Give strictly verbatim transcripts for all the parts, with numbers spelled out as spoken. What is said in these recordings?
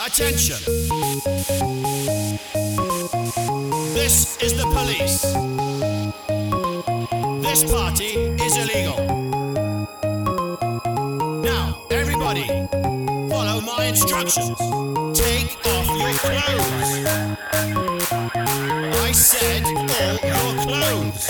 Attention! This is the police. This party is illegal. Now, everybody, follow my instructions. Take off your clothes. I said all your clothes.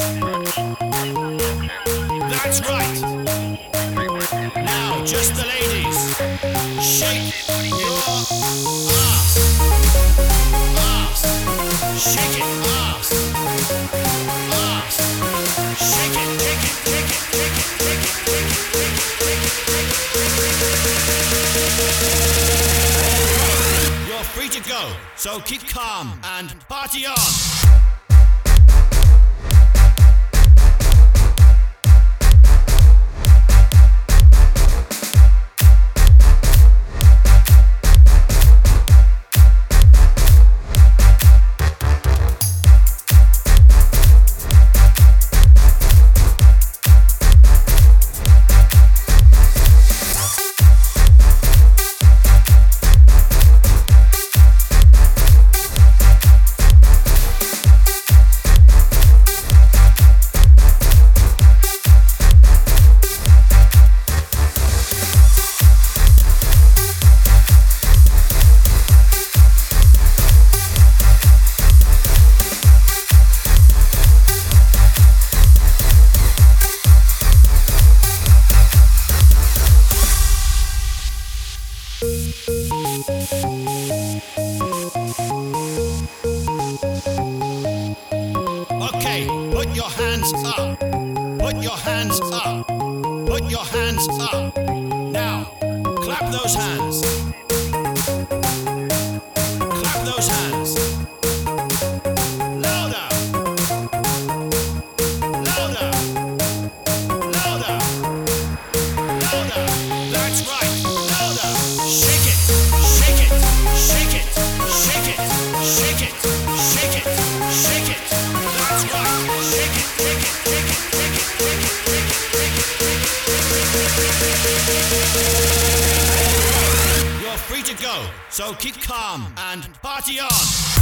That's right. Now, just the ladies. Shake your ass. Ass. Shake it, ass. Ass. Shake it, shake it, shake it, shake it, shake it, shake it, shake it, shake it. You're free to go, so keep calm and party on. Okay, put your hands up. Put your hands up. Put your hands up. Now, clap those hands. Clap those hands. Louder. Louder. Louder. Louder. That's right. Louder. Shake it. Shake it. Shake it. Shake it. Shake it. Shake it. Shake it. That's right. Shake it. Shake it. Shake it. Shake it. Shake it. Shake it. You're free to go, so keep calm and party on.